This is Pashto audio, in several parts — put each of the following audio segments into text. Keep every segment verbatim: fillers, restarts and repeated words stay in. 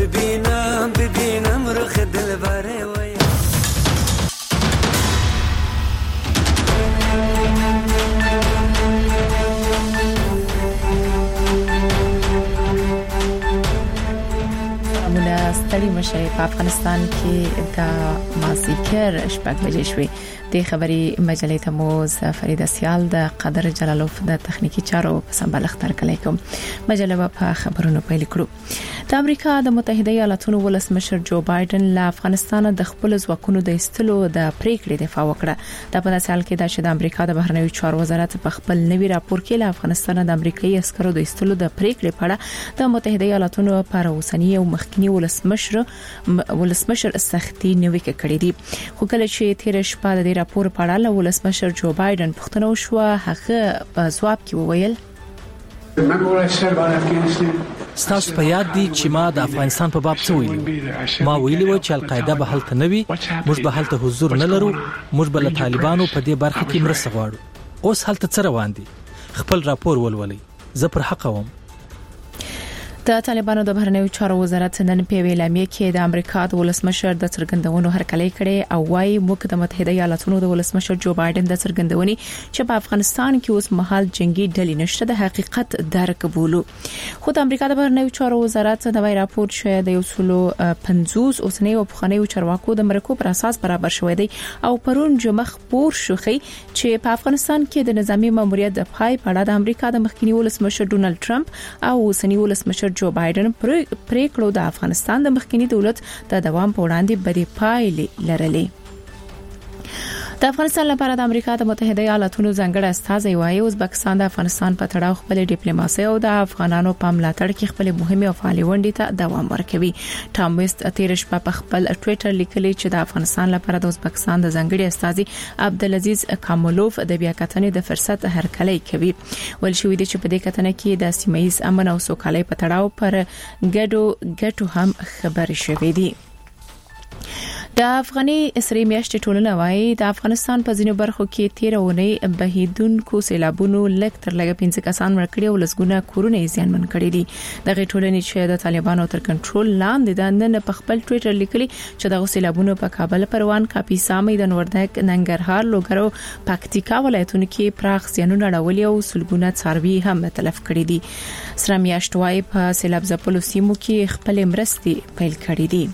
ببینم ببینم رخ دلبره وای ستړي مشه په افغانستان کې د مازیګر شپږ بجې شوې د خبري مجلې ته مو فرید سیال د قدر جلالوف د تخنیکی چارو په سمبال اختر کړی کوم مجله په خبرونو پیل کړو د امریکا د متحده ایالاتونو ولسمشر جو بایدن له افغانستان د خپل ځواکونو د استلو د پریکړې دفاع وکړه د په داسې حال کې د امریکا د بهرنیو چارو وزارت په خپل نوي راپور کې له افغانستان د امریکایي عسکرو د استلو د پریکړې په اړه د متحده ایالاتونو پر اوسنی او مخکنی ولسمشر ولسمشر سختي نوي کړې دي خو کله چې تیر شپه د راپور په اړه ولسمشر جو بایدن پوښتنه وشوه هغه په ځواب کې وویل ستاسو په یاد دي چې ما د افغانستان په باب څه ویلي ما ویلي و چې القاعده به هلته نه وي موږ به هلته حضور نه لرو موږ به له طالبانو په دې برخه کې مرسته غواړو اوس هلته څه روان دي خپل راپور ولولئ زه پر حق وم د طالبانو د بهرنیو چارو وزارت نن په اعلامیه کې د امریکا د ولسمشر د څرګندونو هرکلی کړي او وايي موږ د متحده ایالاتونو د ولسمشر جو بایدن د څرګندونې چې په افغانستان کې اوس مهال جنگي ډلې نشته د حقیقت درک بولو خو د امریکا د بهرنیو چارو وزارت د وای راپور شوی د یو سلو پنځوس اوسنی او پخوانیو چارواکو د مرکو پر اساس برابر شوی دی او پرون جمع خبر شوخي چې په افغانستان کې د نظامی ماموریت د پای په اړه د امریکا د مخکنی ولسمشر ډونالد ټرمپ او اوسنی ولسمشر جو بایدن پریکړو د افغانستان د مخکنی دولت د دوام په وړاندې بدی پایلې لرلې د افغانستان لپاره د امریکا د متحده ایالاتونو ځانګړی استازی وايي ازبکستان د افغانستان په تړاو خپل ډیپلوماسي او د افغانانو په ملاتړ کې خپل مهمه او فعال ونډې ته دوام ورکوي ټام ویست تیر شپه په خپل ټوئیټر لیکلی چې د افغانستان لپاره د ازبکستان د ځانګړي استازي عبدالعزیز کامولوف د بیاکتنې د فرصت هرکلی کوي ول شوې د چې په دې کتنه کې د سیمایي امن او سوکالۍ په تړاو پر ګډو ګټو هم خبرې شوې دي د افغاني اسرائیل میاشتې ټولنه وايي د افغانستان په ځینو برخو کې تیر اونۍ بهیدونکو سیلابونو لږ تر لږه پنځه کسان مړ کړي او لسګونه کورونه یې زیانمن کړي دي دغه ټولنې چې د طالبانو تر کنټرول لاندې د نن په خپل ټوئیټر لیکلي چې دغه سیلابونو په کابل پروان کاپیسا میدان وردګ ننګرهار لوګر پکتیکا ولایتونو کې پراخ زیانونه اړولي او سلګونه څاروي هم تلف کړي دي سره میاشت وايي په سیلاب ځپلو سیمو کې خپل مرستې پیل کړي دي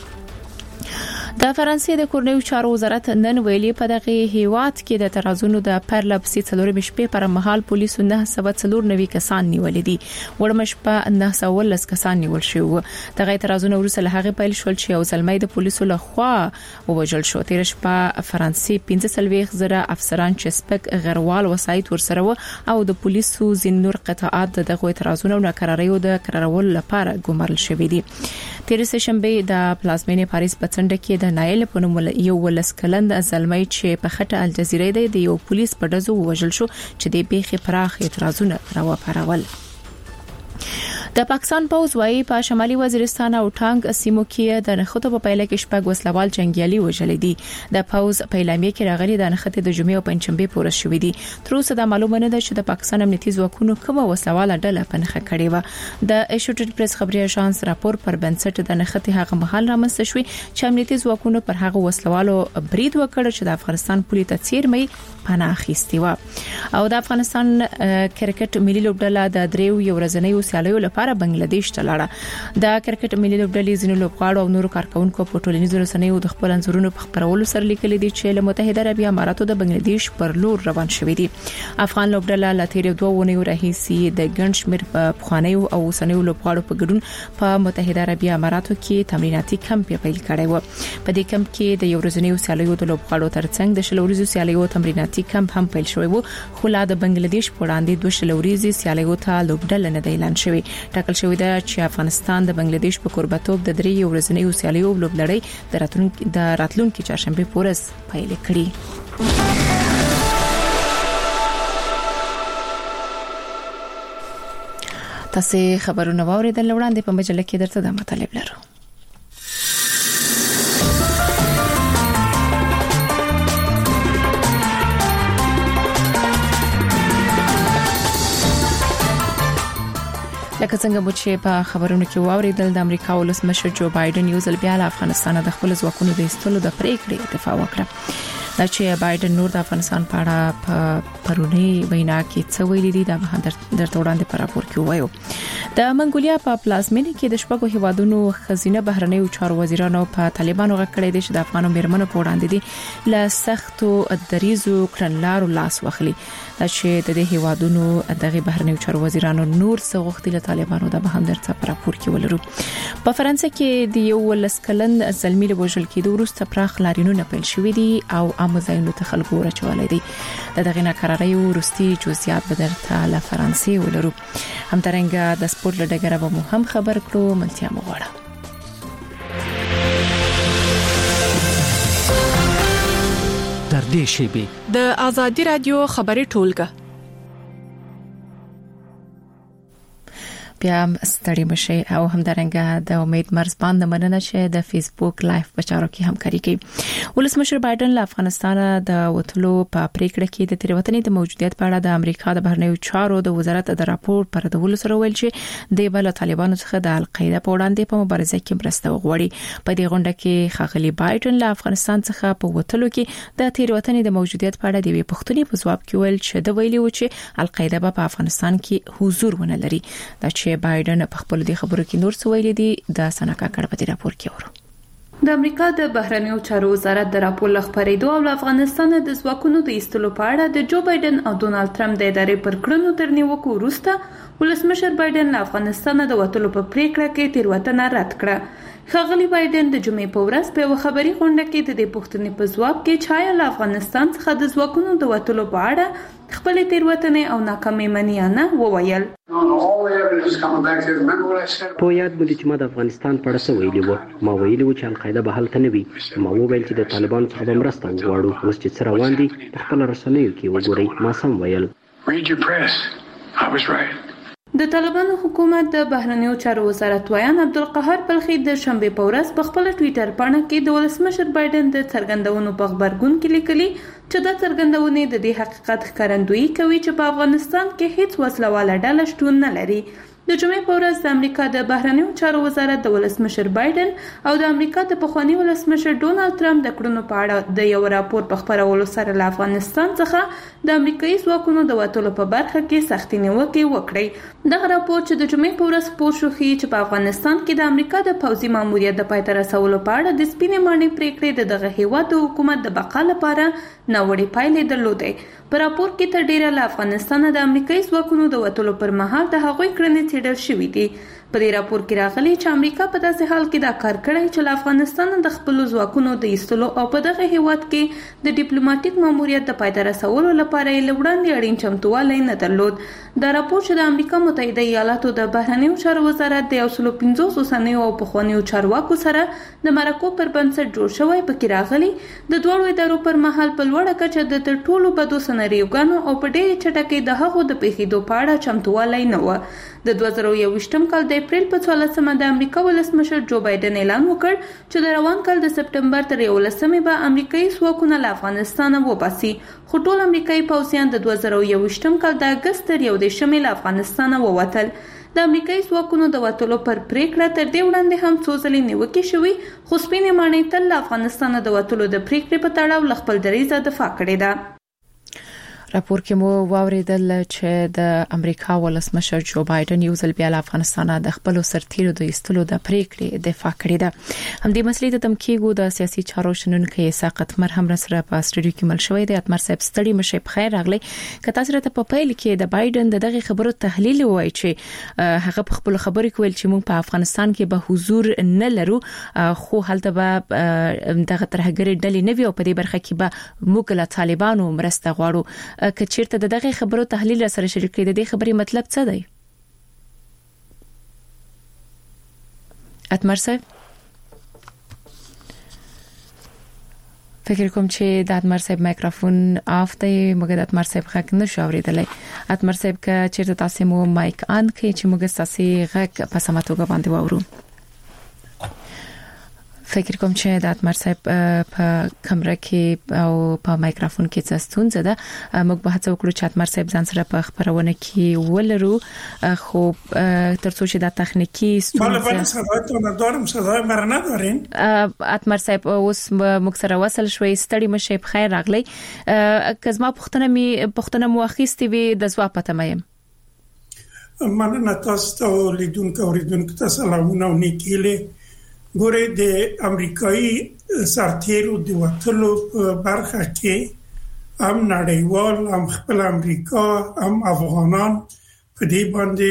د فرانسې د کورنیو چارو وزارت نن ویلي په دغه هیواد کې د ترازونو د پرلپسې څلور شپې پر مهال پولیسو نه سبا څلور نوي کسان نیول دي ورمش په نه سوال لس کسان نیول شو دغه ترازونو ورسره له هغه پیل شول چې یو ځلمې د پولیسو له خوا ووجل شو تیر شپه فرانسې پنځه سلويخ زره افسران چې سپک غروال وسایت ورسره او د پولیسو زین نور قطاعات دغه ترازونو ناکراریو د قرارول لپاره ګمارل شوې دي تیر سشنبه د پلازمینې پاریس په څنډه کې د نایل په نوم یو ولس کلند ازلمای چې په خټه الجزیره د یو پولیس په دزو وژل شو چې د بیخي پراخ اعتراضونه راوپارول د پاکستان پوز وايي په شمالي وزیرستان او ټانګ سیمو کې د نخښو په پیله کې شپږ وسلوال جنگیالي وژل دي د پوز په اعلامیه کې راغلي د نخښې د جمعې او پنځشنبه پورې شوې دي تر اوسه د معلومه نه ده چې د پاکستان امنیتي ځواکونو کومه وسلوال ډله په نخښه کړې و د ایشوټډ پریس خبري اژانس راپور پر بنسټ د نخښې هغه مهال رامنځته شوې چې امنیتي ځواکونو پر هغه وسلوالو برید وکړ چې د افغانستان پولیس ته چیرمې پناه اخیستي و او د افغانستان کرکټ ملي لوبډله د دریو یو ورځنیو سیالیو لپاره بنگلاديش ته لاړه د کرکټ ملي لوبډلې ځینو لوبغاړو او نورو کارکونکو په ټولنیزو رسنیو د خپل انځورونو په خبرولو سره لیکلي دي چې له متحده عربي اماراتو د بنگلاديش پر لور روان شوې دي افغان لوبډله لا تیر دوه ونیو راهیسي د ګنشمیر په پخوانیو او اوسنیو لوبغاړو په ګډون په متحده عربي اماراتو کې تمریناتي کمپ پیل کړی و په دې کمپ کې د یو ورځنیو سیالیو د لوبغاړو ترڅنګ د شلوريزو سیالیو تمریناتي کمپ هم پیل شوی وو خو لا د بنگلاديش په وړاندې دوه شلوريزي سیالیو ته لوبډله نه اعلان شوی ټاکل شوی دی چې افغانستان د بنگلاديش په قربتوب د درې ورځنیو سیالیو لوبلړۍ د راتلونکي د راتلونکي چهارشنبه پورز پیل کړي تاسو خبرونه واوریدل وړاندې په مجله کې درته د مطالب لرو لکه څنګه مو چې په خبرونو کې واوریدل د امریکا ولسمشر جو بایدن یو ځل بیا له افغانستان د خپل ځواکونو د ایستلو د پریکړې دفاع وکړه. دا چې بایدن نور د افغانستان په اړه په پرونی وینا کې څه ویلي دي دا به درته وړاندې پر راپور کې وایو. د منګولیا په پلازمینه کې د شپږو هیوادونو خزینه بهرنیو چارو وزیرانو په طالبانو غکړې دي چې د افغانو میرمنو په وړاندې دي له سختو دریزو کړنلارو لاس واخلي. دا چې د دې هیوادونو دغه بهرنیو چارو وزیرانو نور څه غوښتي له طالبانو د به هم درته پر راپور کې ولرو. په فرانسې کې د یو لسکلن زلمی له وژل کېدو وروسته پراخ لارینونه پیل شوې دي او امزاینو ته خلکو راچولې دي. د دغه ناکراری ورستي جزئیات به درته له فرانسې ولرو. همدارنګه د سپورت لډګره به مو هم خبر کړو. ملتیا مو غواړم. در دې شیبه د ازادي رادیو خبري ټولګه بیا ستړي مشه او همدارنګه د امید مرزبان د مننه چې د فیسبوک لایف په چارو کې همکاري کوي. ولسمشر بایدن له افغانستان د وټلو په پریکړه کې د تیروتنې د موجودیت په اړه د امریکا د بهرنیو چارو د وزارت د راپور پر دولت سره ویل چې د بل طالبانو څخه د القاعده په وړاندې په مبارزه کې مرسته وغوړي. په دې غونډه کې خاغلی بایدن له افغانستان څخه په وټلو کې د تیروتنې د موجودیت په اړه د وی پښتني په ځواب کې ویل چې د ویلي و چې القاعده په افغانستان کې حضور ونه لري. دا چې بایدن په خپل دي خبرو کې نور څه ویلي دي د سنکا کړه په راپور کې ورو. د امریکا د بهرنیو چارو وزارت د راپور لخبرېدو او افغانستان د ځواکونو د ایستلو په اړه د جو بایدن او ډونالد ټرمپ د ادارې پر کړنو تر نیوکو وروسته ولسمشر بایدن له افغانستان د وټلو په پریکړه کې تیروتنه رد کړه. خاغلی بایدن د جمعې په ورځ په خبري غونډه کې د دې پوښتنې په ځواب کې چای له افغانستان څخه د ځواکونو د وټلو په اړه خپل تیروتنې او ناکامۍ منیانه وویل. په یاد مو چې ما د افغانستان په اړه څه ویلي وو. ما ویلي وو چې القاعده به هلته نه وي. ما وویل چې د طالبانو څخه به مرسته وغواړو. اوس چې څه روان دي په خپل رسنیو کې وګورئ. ما سم ویل. د طالبانو حکومت د بهرنیو چارو وزارت ویان عبدالقهار بلخی د شنبه په ورځ په خپل ټوئیټر باندې کې د ولسمشر بایدن د څرګندونو په خبرګون کې لیکلي چې د څرګندونې د دې حقیقت ښکارندویي کوي چې په افغانستان کې هیڅ وسلواله ډله شتون نه لري. د جمعې په ورځ د امریکا د بهرنیو چارو وزارت د ولسمشر بایدن او د امریکا د پخوانی ولسمشر ډونالد ټرمپ د کړنو په اړه د یو راپور په خبرولو سره له افغانستان څخه د امریکایي ځواکونو د وټلو په برخه کې سختې نیوکې وکړې. دغه راپور چې د جمعې په ورځ پوه شو چې په افغانستان کې د امریکا د پوځي ماموریت د پای ته رسولو په اړه د سپینې ماڼۍ پریکړې د دغه هیواد د حکومت د بقا لپاره ناوړې پایلې درلودې. په راپور کې تر ډیره له افغانستان د امریکایي ځواکونو د وټلو پر مهال د هغوی کړنې څېړل شوې دي. په دې راپور کې راغلي چې امریکا په داسې حال کې دا کار کړی چې له افغانستان د خپل ځواکونو د ایستلو او په دغه هیواد کې د ډیپلوماټیک ماموریت د پای ته رسولو لپاره یې لوړاندې اړین چمتووالی نه درلود. دا راپور چې د امریکا متحده ایالاتو د بهرنیو چارو وزارت د یو سل پنځوس اوسنیو او پخوانیو چارواکو سره د مرکو پر بنسټ جوړ شوی پکې راغلي د دوه ادارو پر مهال په لوړه کچه د تر ټولو بدو سناریوګانو او په ډېرې چټکۍ د هغو د پیښېدو په اړه چمتووالی نه و. د دوه زره یوویشتم کال د اپریل په څوارلسمه د امریکا ولسمشر جو بایدن اعلان وکړ چې د روان کال د سپټمبر تر یولسمې به امریکایي ځواکونه له افغانستانه وباسي. خو ټول امریکایي پوځیان د دوه زره یوویشتم کال د اګست تر یو دېرشمې له افغانستانه ووتل. د امریکایي ځواکونو د وټلو پر پریکړه تر دې وړاندې هم څو ځلې نیوکې شوې، خو سپینې ماڼۍ تل له افغانستانه د وټلو د پریکړې په تړاو له خپل دریځه دفاع کړې ده. راپور کې مو واوریدل چې د امریکا ولسمشر جو بایدن یو ځل بیا له افغانستان د خپل سرتیرو د ایستلو د پریکړې دفاع کړې ده. هم د مسلې د تمکیګو د سیاسي چارو شنونکو ساقط مر هم سره په استډیو کې مل شوې ده. اتمر صاحب ستړي مشه په خیر راغلی. کته سره په پیل کې د بایدن دغه خبرو تحلیل وایي چې هغه په خپل خبرو کې ویل چې موږ په افغانستان کې به حضور نه لرو، خو هلته به دغه ترهګری ډلې نه وي او په دې برخه کې به موږ له طالبانو مرسته غواړو. که چیرته دغه خبرو تحلیل سره شریک کړي، د دې خبرې مطلب څه دی؟ اتمر صاحب فکر کوم چې د اتمر صاحب مایکروفون آف دی، مګر د اتمر صاحب غږ نشو اوریدلای. اتمر صاحب که چیرته تاسو مو مایک آن کړئ چې موږ تاسو غږ په سمه توګه باندې واورو. فکر کوم چې د اتمر صاحب په کمره کې او په مایکروفون کې څه ستونزه ده. موږ به هڅه وکړو چې اتمر صاحب ځان سره په خبرونه کې ولرو، خو ترڅو چې د تخنیکی ستونزه بله بله صدايتون ندارم، صدای مر ندارین. اتمر صاحب اوس موږ سره وصل شوي، ستړي مشه، بخیر راغلی. کزما پښتنه می پښتنه مؤخستي وي د ځواب پته مې مننه تاسو ته لیدونکو اوریدونکو ته سلامونه او نیکیله. ګوره د امریکایي سرتیرو د وټلو په برخه کې هم نړیوال هم خپل امریکا هم افغانان په دې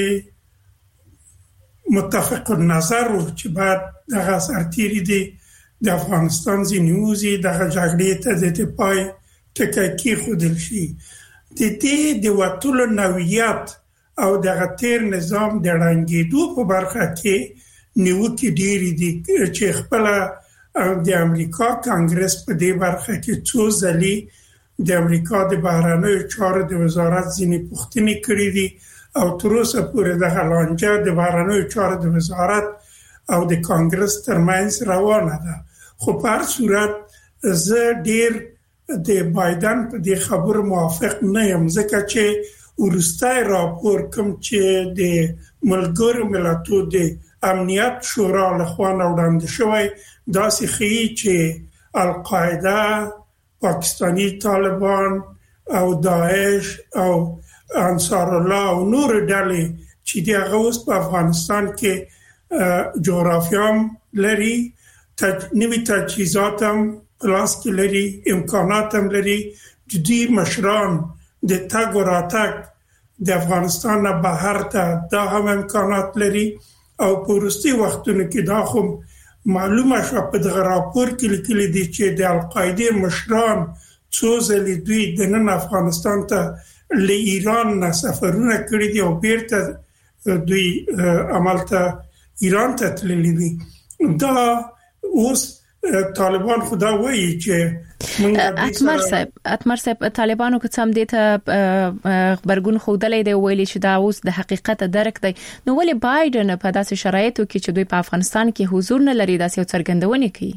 باندې متفق النظر وو چې بعد دغه سرتیری د افغانستان زینوزي دغه جګړې ته د پای ټکی کې خودل شي. د دې د وټلو نوعیت او دغه تیر نظام د رنګېدو په برخه کې نیوکې ډېری دي چې خپل د امریکا کانګرس په دې برخه کې څو ځلې د امریکا د بهرنیو چارو د وزارت ځینې پوښتنې کړې دي او تر اوسه پورې دغه لانجه د بهرنیو چارو د وزارت او د کانګرس ترمنځ روانه ده. خو په هر صورت زه ډېر د بایدن په دې خبرو موافق نه یم، ځکه چې ورستای راپور کوم چې د ملګرو ملتونو د امنیت شورا لخوا وړاندې شوی داسې ښیي چې القاعده، پاکستانی طالبان او داعش او انصار الله او نور ډلې چې د هغه اوس په افغانستان کې جغرافیام لري، نوي تجهیزات هم پلاس کې لري، امکانات هم لري، د دې مشران د تګ و راتګ د افغانستان نه بهر ته دا هم امکانات لري. او په وروستي وختونو کې دا خو معلومه شوه په دغه راپور کې لیکلي دي چې د القاعده مشران څو ځلې دوی د نن افغانستان ته له ایران نه سفرونه کړي دي او بیرته دوی عملته ایران ته تللي دي. دا اوس طالبان خدا وایي چې اتمر صاحب اتمر صاحب طالبانو که څم دي ته خبرګون خودلې دی ویلي چې دا اوس د حقیقت درک دی، نو ولې بایدن په داسې شرایطو کې چې دوی په افغانستان کې حضور نه لري داسې څرګندونه کوي؟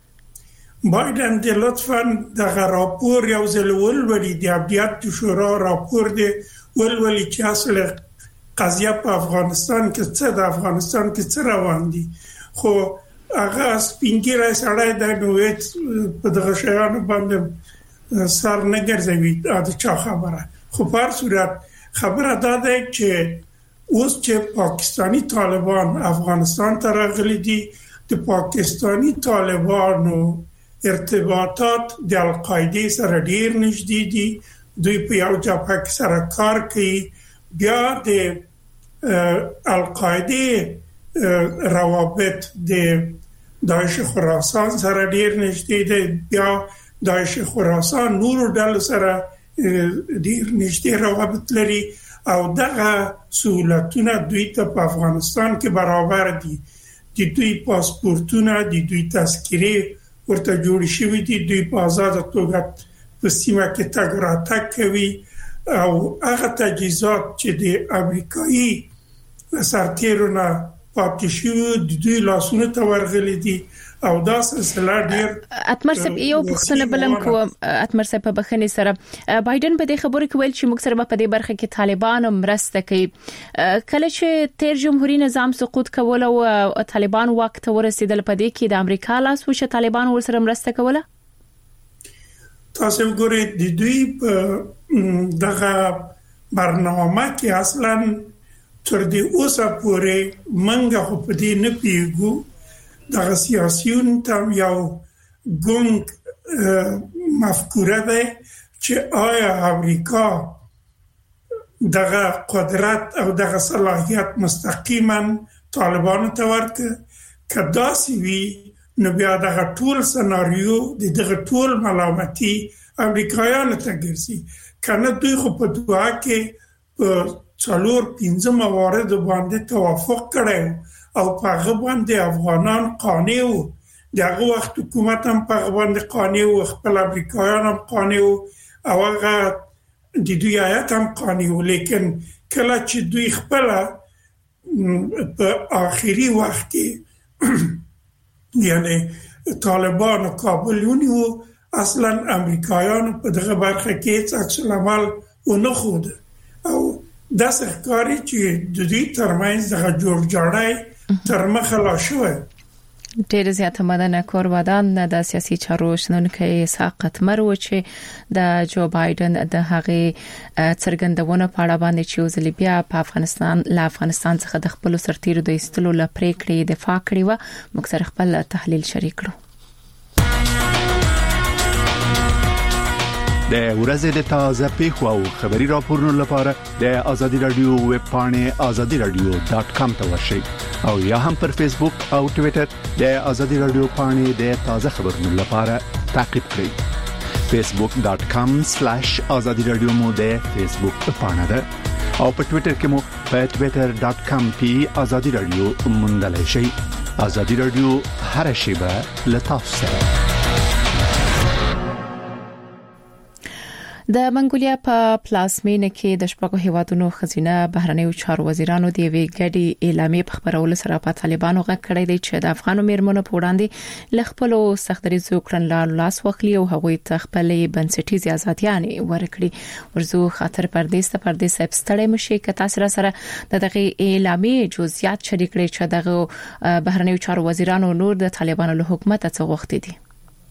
بایدن د لطفاً دغه راپور یو ځل ولولي، د امنیت شورا راپور دی ولولي چې اصل قضیه په افغانستان کې څه د افغانستان کې څه روان دي. خو هغه سپینګیره سړی د نوې په دغه شیانو باندې سر نه ګرځوي دا چا خبره. خو په هر صورت خبره دا ده چې اوس چې پاکستانی طالبان افغانستان ته راغلي دي، د پاکستانی طالبانو ارتباطات د القاعده سره ډیر نږدې دي، دوی په یو جبهه کې سره کار کوي. بیا د القاعده روابط د داعش خراسان سره ډیر نږدې دي، بیا داعش خراسان نور ډول سره ډیر نږدې روابط لري او دغه سہولتونه دوی ته په افغانستان کې برابر دي. د دوی پاسپورتونه، د دوی تذکرې ورته جوړ شوي دي، دوی په آزاد توګه په سیمه کې تګ راتګ کوي او هغه تجهیزات چې د امریکایي سرتیرونه پاتې شو د دوی لاسونه ته ورغلي دي او دا سلسله ډیر. اتمر صاحب یو پوښتنه بلم کوم، اتمر صاحب په بخښنې سره بایدن په دې خبرو کې ویل چې موږ سره په دې برخه کې طالبان مرسته کوي. کله چې تیر جمهوریت نظام سقوط کول او طالبان واک ته ورسېدل په دې کې د امریکا لاس وشه طالبان ورسره مرسته کوله؟ تاسو وګورئ د دوی په دغه برنامه کې اصلاً تر دې اوسه پورې منګه خو په دې نه پیګو دغه سیاسيون تم یو ګونګ مفکوره ده چې آیا امریکا دغه قدرت او دغه صلاحیت مستقیما طالبانو ته ورکړي. کدا سی وی نو بیا دغه ټول سناریو دغه ټول ملامتي امریکایانو ته ګرځي. کنه دوی خو په دعا کې په څلور پنځه موارد باندې توافق کړي او په هغه باندې افغانان قانع وو، دغه وخت حکومت هم په هغه باندې قانع وو، خپل امریکایان هم قانع وو او هغه د دوی آیات هم قانع وو. لیکن کله چې دوی خپل په آخري وخت کې یعنی طالبان کابل ونیو اصلا امریکایان په دغه برخه کې عکس العمل ونه خود او د سرکاري چې د دې ترمنځ د جوړجاړی تر مخه لا شوی. ډېر زیات مدنه کور ودان د سیاسي چارو شنونکو ساقط مرو چې د جو بایدن د هغه څرګندونه په اړه باندې چې وزلی بیا په افغانستان له افغانستان څخه د خپل سرتیرو د ایستلو لپاره کړی دفاع کړی و. موږ سره خپل تحلیل شریک کړو. د ورځې د تازه پیښو او خبري راپورونو لپاره د آزادي رادیو ویب پاڼه آزادي رادیو ډاټ کام ته ورشئ او یا هم پر فیسبوک او ټوئیټر د آزادي رادیو پاڼه د تازه خبرونو لپاره تعقیب کړئ. فیسبوک ډاټ کام سلیش آزادي رادیو مو د فیسبوک پاڼه ده او په ټوئیټر کې مو په ټوئیټر ډاټ کام پی آزادي رادیو موندلای شئ. آزادي رادیو هر شیبه له تاسو سره. د منګولیا په پلاسمینه کې د شپږو هیوادونو خزینه بهرنیو چارو وزیرانو د وی ګډي اعلامیه په خبرولو سره په طالبانو غږ کړی دی چې د افغانو میرمنو په وړاندې لخپلو سختريزو کړنلارو لاس وخلي او هغوی ته خپلې بنسټیزي ازاديانې ورکړي. ورزو خاطر پردیس ته پردیس ستړی مشي که تاسو سره د دغه اعلامیه جزئیات شریک کړئ چې دغه بهرنیو چارو وزیرانو نور د طالبانو له حکومت څخه غوښتي دي.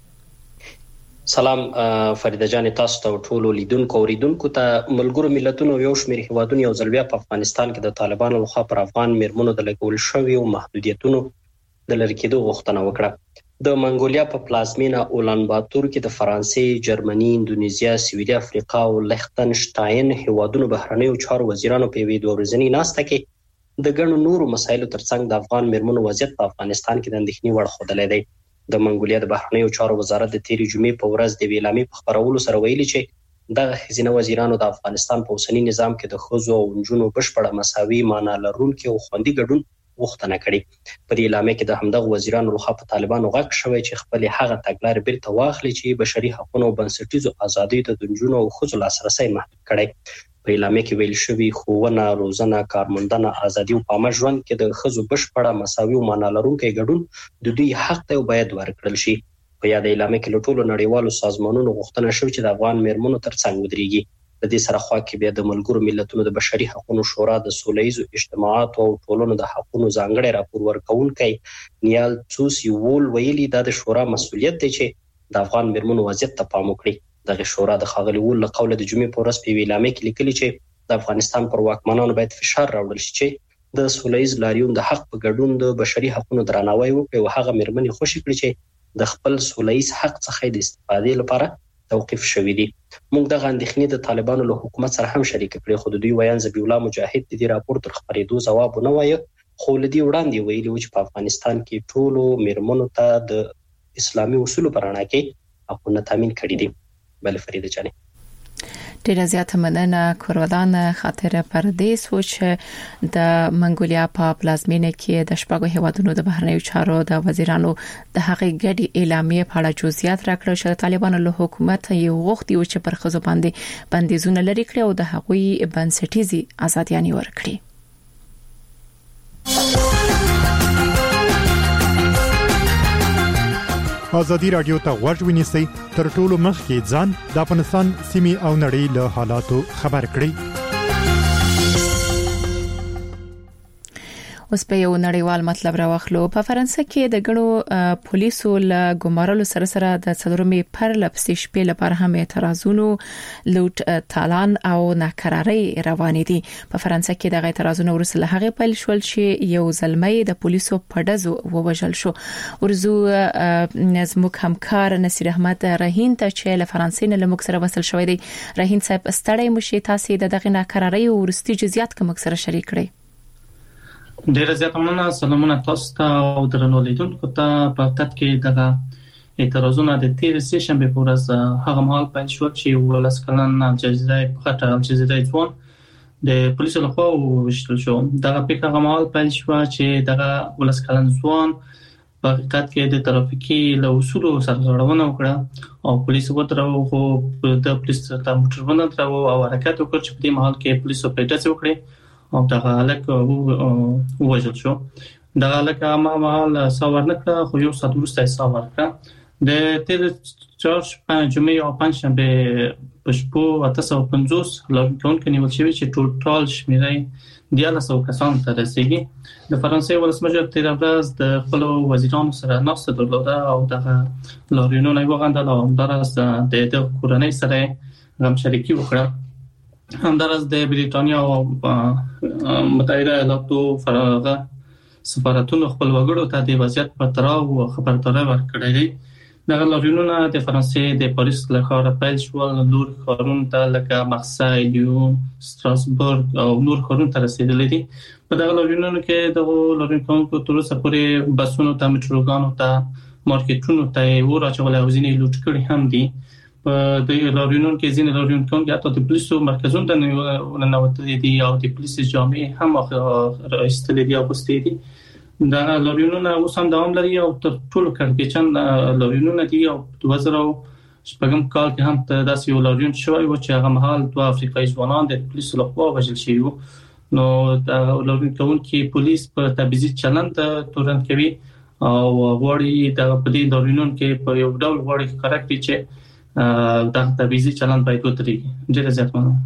سلام فریده جان، تاسو ته ټول لیدونکو او اوریدونکو ته ملګرو ملتونو یو شمېر هیوادونو یو ځل بیا په افغانستان کې د طالبانو لخوا پر افغان میرمنو د لګول شوی او محدودیتونو د لری کېدو غوښتنه وکړه. د منګولیا په پلازمینه اولان باتور کې د فرانسې، جرمني، اندونیزیا، سویلي افریقا او لختنشتاین هیوادونو بهرنیو چارو وزیرانو په وی دوه ورځنی ناسته کې د ګڼو نورو مسایلو ترڅنګ د افغان میرمنو وضعیت په افغانستان کې د اندېښنې وړ ښودلې دی. د منګولیا د بهرنیو چارو وزارت د تیری جمعې په ورځ د ویلامي په خبرولو سره ویلي چې د خزینه وزیرانو د افغانستان په اوسنی نظام کې د خزو او نجونو بشپړه مساوي معنا لرونکي او خوندي ګډون غوښتنه کړې. په دې اعلامیه کې د همدغه وزیرانو لخوا په طالبانو غږ شوی چې خپل هغه تګلارې بیرته واخلي چې بشري حقوقو او بنسټیزو ازادۍ ته د نجونو او خزو لاسرسي محدود کړي. په اعلامیه کې ویل شوی خوونه، روزنه، کارموندنه، ازادي او پامه ژوند کې د خزو بشپړه مساوي او معنا لرونکي ګډون د دوی حق ته باید ورکړل شي. په یاد اعلامیه کې له ټولو نړیوالو سازمانونو غوښتنه شوې چې د افغان میرمنو ترڅنګ ودرېږي. د دې سره خوا کې بیا د ملګرو ملتونو د بشري حقوقو شورا د سولهییزو اجتماعاتو او ټولنو د حقوقو ځانګړي راپور ورکونکي نیال څوسي وول ویلي دا د شورا مسؤلیت دی چې د افغان میرمنو وضعیت ته پام وکړي. دغه شورا د خاغلی وول له قوله د جمعې په ورځ په اعلامیه کې لیکلي چې د افغانستان پر واکمنانو باید فشار راوړل شي چې د سولهییز لاریون د حق په ګډون د بشري حقوقو درناوی وکړي او هغه میرمنې خوشی کړي چې د خپل سولهییز حق څخه د استفادې لپاره توقيف شوې دي. موږ د غندخنې د طالبانو له حکومت سره هم شریک کړي خو د دوی ویان ذبیح الله مجاهد د دې راپور تر خبرېدو جواب نه وایي. خو لدی وړاندې ویلي و چې په افغانستان کې ټولو میرمنو ته د اسلامي اصولو پر اړه کې حقوقونه تامین کړي دي. بل فریده جانې ډیره زیاته مننه کورودان خاطر پردیس و چې د منګولیا په پلازمینه کې د شپږو هیوادونو د بهرنیو چارو د وزیرانو د هغې ګډي اعلامیه په اړه جزئیات راکړل چې طالبانو له حکومت یو غوښتي و چې پر خزو باندې بندیزونه لري کړی او د هغوی بنسټیزي ازاديانې ورکړي. آزادی رادیو ته غوږ ونیسئ تر ټولو مخکې ځان د افغانستان سیمې او نړۍ له حالاتو خبر کړئ. اوس په یو نړیوال مطلب راوخلو. په فرانسه کې د ګڼو پولیسو له ګمارلو سره سره د څلورمې پر لپسې شپې لپاره هم اعتراضونو، لوټ تالان او ناکراری روانې دي. په فرانسه کې د اعتراضونو ورسره هغه پیل شول چې یو ځلمې د پولیسو په دزو ووجل شو. ورزو نظمک همکار نصیر احمد رهین ته چې له فرانسې نه لمک سره وصل شوې دي. رهین صاحب ستړی مشي، تاسو د دغه ناکراری او ورستي جزئیات کوم سره شریک کړئ؟ ډیره زیاته مننه. سلامونه تاسو ته او درنو لیدونکو ته. په حقیقت کې دغه اعتراضونه د تیر سه شنبه په ورځ هغه مهال پیل شو چې ولس کلن الجزیره په خاطر الجزیره ځوان د پولیسو لخوا وشتل شو. دغه په هغه مهال پیل شو چې دغه ولس کلن ځوان په حقیقت کې د ترافیکي له اصولو سره غړونه وکړه او پولیسو وترو خو د پولیس ته موټر باندې ترو او حرکت وکړ چې په دې مهال کې پولیسو پیټه وکړي او دغه الک ووجل شو. دا لکه ما مال ساور نکړه خو یو سات وروسته ساور کړه د تیر چارش پنځمه او پنځشنبه په شپو اته سوه پنځوس لارښوونکو کې نیول شوی چې ټوټال شمیرې دیارلس سوه کسان ته رسیږي. د فرانسې ولسمشر تیر ورځ د خپل وزیرانو سره ناسته درلوده او دغه لاریونونه وغندل او همدارس د د کورنۍ سره غم شریکي وکړه. همدارس د بریټانیا او متحده ایالاتو فرغه سفارتونو خپل وګړو ته د وضعیت په تړاو خبرداری ورکړې دي. دغه لاریونونه د فرانسې د پاریس له ښاره پیل شول، نور ښارونو ته لکه مارسی، لیون، ستراسبورګ او نور ښارونو ته رسیدلي دي. په دغه لاریونونو کې دغه لاریونکو تر اوسه پورې بسونو ته، میټروګانو ته، مارکیټونو ته اور اچولي او ځینې لوټ کړي هم دي. په دې لاریونونو کې ځینې لاریونکو حتی د پولیسو مرکزونو ته ننوتلي دي او د پولیسو جامې هم راایستلې دي او اغوستې دي. دا لاریونونه اوس هم دوام لري او تر ټولو کړکېچن لاریونونه دي او دوه زره شپږم کال کې هم داسې یو لاریون شوی و چې هغه مهال دوه افریقایي ځوانان د پولیسو لخوا وژل شوي وو. نو دا لاریون کوونکي پولیس په تبعیضي چلند تورن کوي او غواړي د په دې لاریونونو کې په یو ډول غواړي ښکاره کړي چې دا تبعیضي چلند باید ودرېږي. ډېره زیات مننه.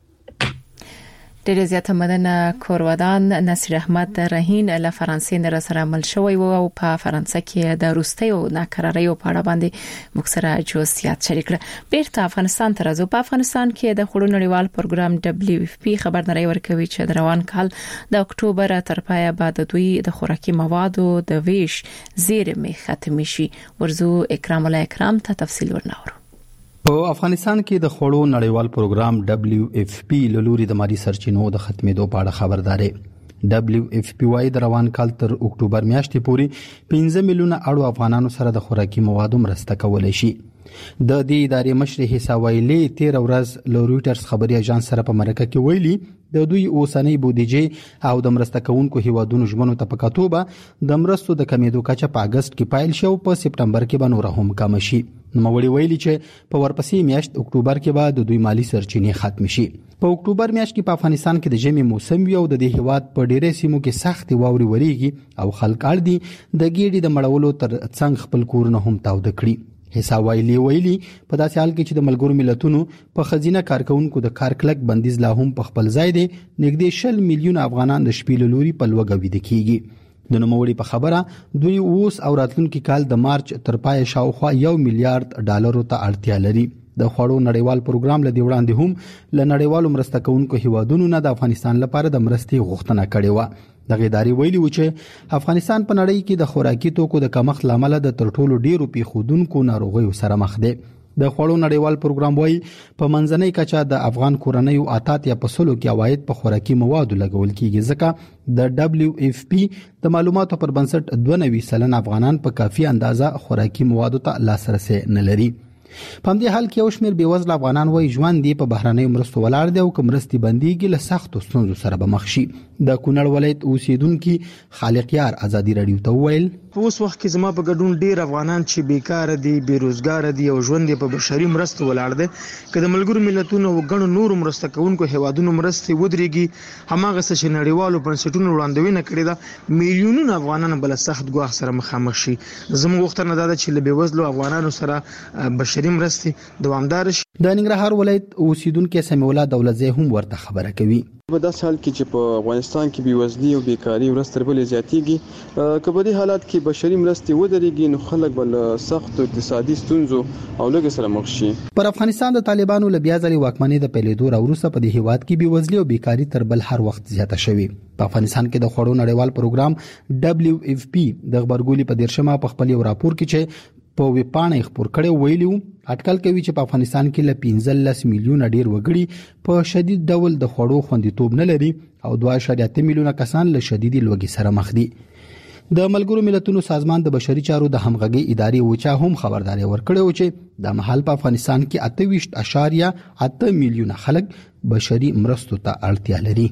ډېر زیات مننه. کورودان نصیر احمد رهین له فرانسې نه سره عمل شوی او په فرانسه کې د روستي او ناکراریو په اړه باندې مخسره جزئیات شریک کړ. بیرته افغانستان ته راځو. په افغانستان کې د خړو نړیوال پروګرام دبليو اف پی خبرداري ورکوي چې د روان کال د اکتوبر تر پایه بعد دوی د خوراکي موادو د ویش زیرمې ختم شي. ورزو اکرام الله اکرام ته تفصیل ورناورو. په افغانستان کې د خړو نړیوال پروګرام دبليو اف پی له لوري د مالی سرچینو د ختمېدو په اړه خبرداري. دبليو اف پی وايي د روان کال تر اکتوبر میاشتې پورې پنځه میلیونه اړو افغانانو سره د خوراکي موادو مرسته کولای شي. د دې ادارې مشر حساب ویلي تیر ورځ له رويټرز خبري اژانس سره په مرکه کې ویلي د دوی اوسنۍ بودیجه او د مرسته کوونکو هیوادونو ژمنو ته په کتوبه د مرستو د کمیدو کچه په اگست کې پایل شو، په سپټمبر کې به نور هم کم شي. نوموړي ویلي چې په ورپسې میاشت اکتوبر کې به د دوی مالی سرچینې ختم شي. په اکتوبر میاشت کې په افغانستان کې د ژمي موسم وي او د دې هیواد په ډېرې سیمو کې سخت واوري وریږي او خلک اړ دي د ګېډې د مړولو تر څنګ خپل کورونه هم تاوده کړي. حساب ویلي ویلي په داسې حال کې چې د ملګرو ملتونو په خزینه کارکونکو د کار کلک بندیز لا هم په خپل ځای دی، نږدې شل میلیون افغانان د شپې له لوري په لوږه ویده کیږي. د نوموړي په خبره دوی اوس او راتلونکي کال د مارچ تر پای شاوخوا یو میلیارډ ډالرو ته اړتیا لري. د خوړو نړیوال پروګرام لدی وړاندې هم له نړیوالو مرسته کوونکو هیوادونو نه د افغانستان لپاره د مرستې غوښتنه کړې و. د غیداری ویلي و چې افغانستان په نړۍ کې د خوراکي توکو د کمښت لامل د تر ټولو ډیرو پیښودونکو ناروغیو سره مخ دی. د خوړو نړیوال پروګرام وايي په منځنۍ کچه د افغان کورنیو اتات یا پسلو کې عواید په خوراکي موادو لګول کیږي، ځکه د دبليو اف پی د معلوماتو پر بنسټ دوه نوي سلنه افغانان په کافي اندازه خوراکي موادو ته لاسرسي نه لري. په همدې حال کې یو شمېر بېوزله افغانان وایي ژوند دی په بهرنیو مرستو ولاړ دی او که مرستې بندېږي له سختو ستونزو سره به مخ شي. د کونړ ولایت اوسیدونکي خالق یار ازادي راډیو ته وویل په اوس وخت کې زما په ګډون ډیر افغانان چې بیکار دي، بیروزګار دي او ژوند په بشري مرستو ولاړ دي. که د ملګرو ملتونو او غنو نورو مرسته کوونکو هیوادونو مرستې ودرېږي، هماغه څه چې نړیوالو بنسټونو وړاندوینه کړې ده، میلیونونه افغانان بل سخت ګواښ سره مخامخ شي. زموږ غوښتنه ده چې له بیوزلو افغانانو سره بشري مرستې دوامدار شي. د ننګرهار ولایت اوسیدونکو سمیع الله دولتزی هم ورته خبره کوي. په داسې حال کې چې په افغانستان کې بیوزلي او بیکاری ورځ تر بلې زیاتېږي، که په دې حالات کې بشري مرستې ودرېږي نو خلک به له سختو اقتصادي ستونزو او لږ سره مخ شي. پر افغانستان د طالبانو له بیا ځلې واکمنۍ د پیلېدو راوروسته په دې هیواد کې بیوزلي او بیکاری تر بل هر وخت زیاته شوې. په افغانستان کې د خوړو نړیوال پروګرام دبليو اف پی د خبرګولي په دیرشمه په خپل یو راپور کې چې په ویپاڼه خبر کړي ویلو اټکل کوي چې په افغانستان کې ل پنځلس میلیونه ډیر وګړي په شدید ډول د خوړو خوندیتوب نه لري او دوه اعشاریه اته میلیونه کسان له شدید لوږې سره مخ دي. د ملګرو ملتونو سازمان د بشري چارو د همغږي ادارې وچا هم خبرداري ورکړې و چې د محل په افغانستان کې اته ویشت اعشاریه اته میلیونه خلک بشري مرستو ته اړتیا لري.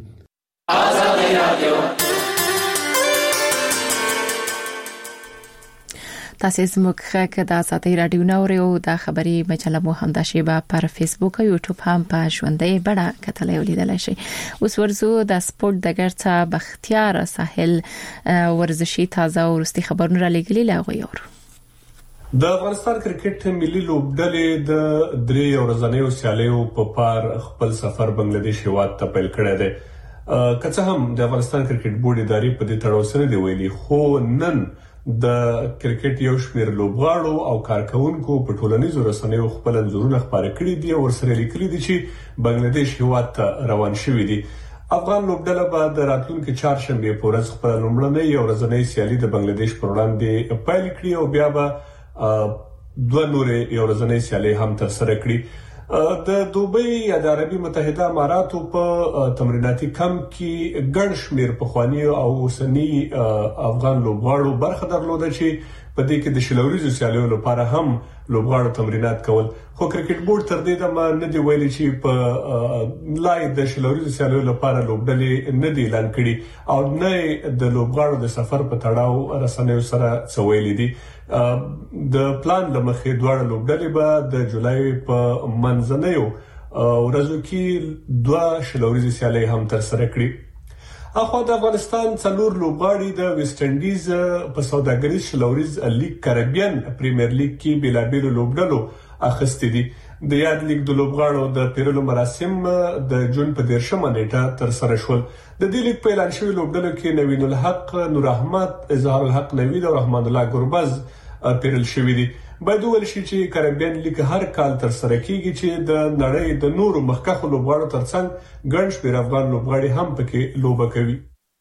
تاسو زموږ خبرونه د آزادۍ رادیو نورو د خبري مجله مو هم د شیبه پر فیسبوک او یوټیوب هم په ژوندۍ بڼه کتلای ولیدل شي. اوس ورزو د سپورت د ګرځا بختیار ساحل ورزشي تازه ورستي خبرونه را لګلی لاغوي ور د افغانستان کرکټ ملي لوبډلې د درې ورځنیو سیالیو په پار خپل سفر بنگلاديش هیواد ته پیل کړی دی. که هم د افغانستان کرکټ بورډ ادارې په دې تړاو سره دی ویلي، خو نن د کرکټ یو شمېر لوبغاړو او کارکونکو په ټولنیزو رسنیو خپل انځورونه خپاره کړي دي او ورسره لیکلي دي چې بنگلاديش هیواد ته روان شوي دي. افغان لوبډله به د راتلونکي چهارشنبه په ورځ خپل لومړنۍ ورځنۍ سیالي د بنگلاديش پر وړاندې پیل کړي او بیا به دوه نورې یو ورځنۍ سیالي هم ترسره کړي. د دوبۍ یا د عربي متحده اماراتو په تمریناتي کمپ کې ګڼ شمېر پخواني او اوسني افغان لوبغاړو برخه درلوده چې په دې کې د شلوريزو سیالیو لپاره هم لوبغاړو تمرینات کول. خو کرکټ بورډ تر دې دمه نه دی ویلي چې په لای د شلوريزو سیالیو لپاره لوبډلې نه دی اعلان کړي او نه د لوبغاړو د سفر په تړاو رسنیو سره څه ویلي دي. د پلان لمخې دواړه لوبډلې به د جولای په منځنیو ورځو کې دوه شلوريزي سیالۍ هم ترسره کړي. اخو د افغانستان څلور لوبغاړي د ویسټ انډیز په سوداګریز شلوريز لیگ کریبین پریمیر لیگ کې بلابل لوبډلو اخستې دي. د یاد لیگ د لوبغاړو د پیرلو مراسم د جون په دیرشمه نیټه ترسره شول. د دې لیگ په اعلان شوی لوبډلو کې نوین الحق، نور احمد، اظهار الحق نوید او رحمان الله ګربز پیرل شوی دي. باید ویل شي چې کریبین لیگ هر کال ترسره کیږي چې د نړۍ د نورو مخکښو لوبغاړو ترڅنګ ګڼ شمېر افغان لوبغاړي هم پکې لوبه کوي.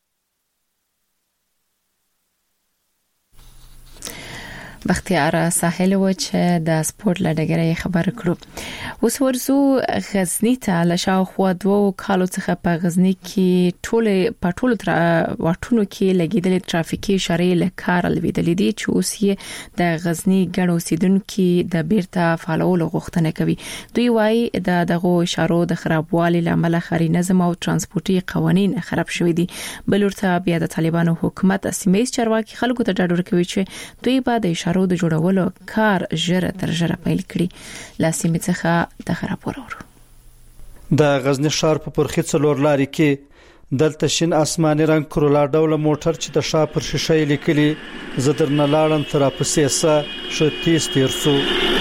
بختیار ساحل و چې د سپورت لډګرې خبر کړو. اوس ورزو غزنی ته لشاو خو دوه کالو څخه په غزنی کې ټول په ټولو تر واټونو کې لګیدل ترافیکي اشارې لکار لویدلې دي چې اوس یې د غزنی ګڼو سیدونکو د بیرته فعالولو غوښتنه کوي. دوی وايي د دغه اشارو د خرابوالي لامل خاري نظم او ترانسپورتي قوانين خراب شوي دي. بلورته بیا د طالبانو حکومت سیمه‌یز چارواکي خلکو ته ډاډ ورکوي چې دوی به د اشارو د جوړولو کار ژر تر ژره پیل کړي. لاسیمه څخه د خرابور ورو د غزنی ښار په پرخي څلور لاري کې دلته شین آسماني رنگ کرولا ډول موټر چې د شا پر شیشه لیکلي زدر نه لاړم تر پسې سه شتیس تیرسو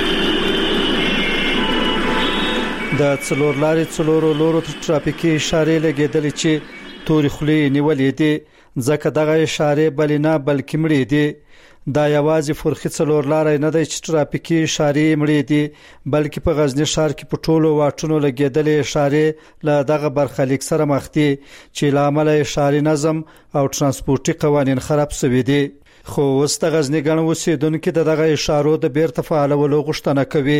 د څلور لاري څلورو لورو ترافیکي اشارې لګیدل چې توري خلی نیولې دي ځکه دغه اشارې بلینا بلکې مړې دي. دا یوازې فرخي څلور لارې نه دی چې ترافیکي اشارې مړې دي بلکې په غزنی ښار کې په ټولو واټونو لګیدلې اشارې له دغه برخلیک سره مخ دي چې لامل اشارې نظم او ترانسپورتي قوانين خراب شوي دي. خو اوس د غزنی ګڼ اوسیدونکو د دغه اشارو د بیرته فعالولو غوښتنه کوي.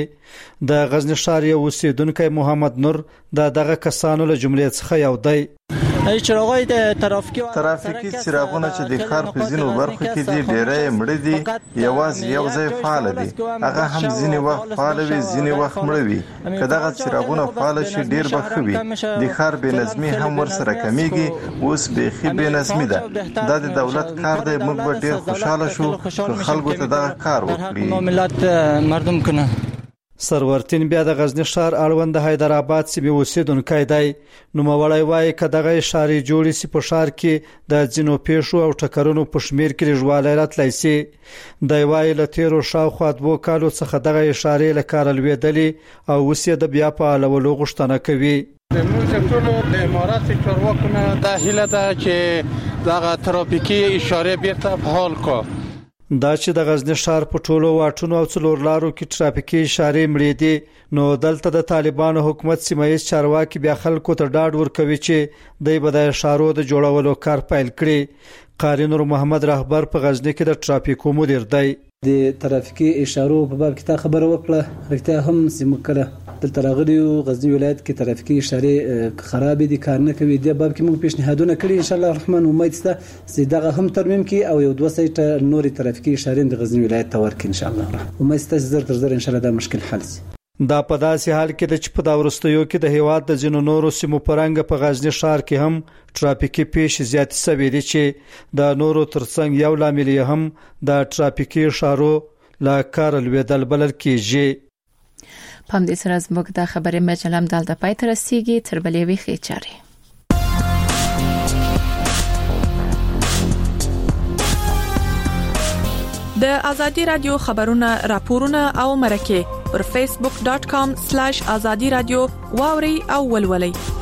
د غزنی ښار یو اوسیدونکو محمد نور د دغه کسانو له جملې څخه یو دی. چراغای ترافیکی ترافیکی څراغونه چې د ښار په ځینو برخو کې دي ډېرې مړ دي، یوازې یو ځای فعال دي. هغه هم ځینې وخت فعال وي، ځینې وخت مړ وي. کله چې څراغونه فعال شي ډېر بخوي. د ښار بې نظمي هم ورسره کمیږي. اوس بيخي بې نظمي ده. دا د دولت کار دی. موږ به ډېر خوشاله شو چې خلکو ته دا کار وکړي. ملت مردم کنه. سرورتین بیا د غزنی ښار اړوند حیدرآباد سیمه اوسیدونکو دی. نو مولای وای کداغه اشارې جوړې سی په ښار کې د ځینو پیښو او ټکرونو په شمیر کې لږوالی راتلی سي. د وای له تیرو شاوخوا دوه کالو څخه دغه اشارې لکار لویدلې او اوس یې د بیا په اړولو غوښتنه کوي. د موږ ټول د امارات چارواکو د هیله ده چې دغه ترافیکي اشارې بیرته فعال کړي. دا چې د غزنی ښار په ټولو واټونو او څلور لارو کې ترافیکي اشارې مړې دي نو دلته د طالبانو حکومت سیمه‌یز چارواکي بیا خلکو ته ډاډ ورکوي چې دوی به د اشارو د جوړولو کار پیل کړي. قاری نور محمد رهبر په غزنی کې د ترافیکو مدیر دی. د ترافیکي اشارو په باب کې تا خبره وکړه رښتیا هم سیمه کړه دلته راغلیو غزنی ولایت کې ترافیکي اشارې خراب دي کار نه کوي. د باب کې موږ پیشنهادونه کړی ان شاء الله الرحمن امید سته چې دغه هم ترمیم کی او یو دوه سایټ نوري ترافیکي اشارې د غزنی ولایت ته ورکړي ان شاء الله. امید سته زر تر زر ان شاء الله دا مشکل حل شي. دا په داسې حال کې د چې په دا ورستیو کې د هیواد د ځینو نورو سیمو پرنګ په غزنی ښار کې هم ټرافیکي پیښې زیات سوي دي چې د نورو ترڅنګ یو لامل هم د ټرافیکي اشارو لا کار لویدل بلل کیږي. پام دې سره زموږ د خبرې مجلم دلته پای ته رسیږي. تر بلې ویخي چاري د ازادي رادیو خبرونه راپورونه او مرکه پر فیسبوک ډاٹ کام سلیش ازادي رادیو واوري او ولولئ.